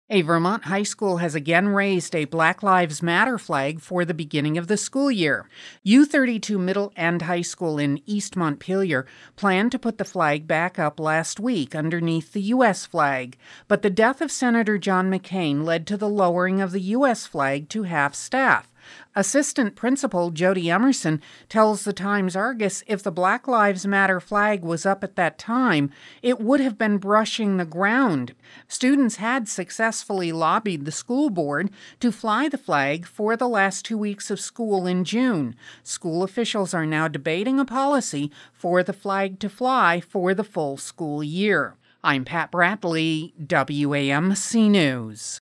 A Vermont high school has again raised a Black Lives Matter flag for the beginning of the school year. U32 Middle and High School in East Montpelier planned to put the flag back up last week underneath the U.S. flag, but the death of Senator John McCain led to the lowering of the U.S. flag to half-staff. Assistant Principal Jody Emerson tells the Times-Argus if the Black Lives Matter flag was up at that time, it would have been brushing the ground. Students had successfully lobbied the school board to fly the flag for the last 2 weeks of school in June. School officials are now debating a policy for the flag to fly for the full school year. I'm Pat Bradley, WAMC News.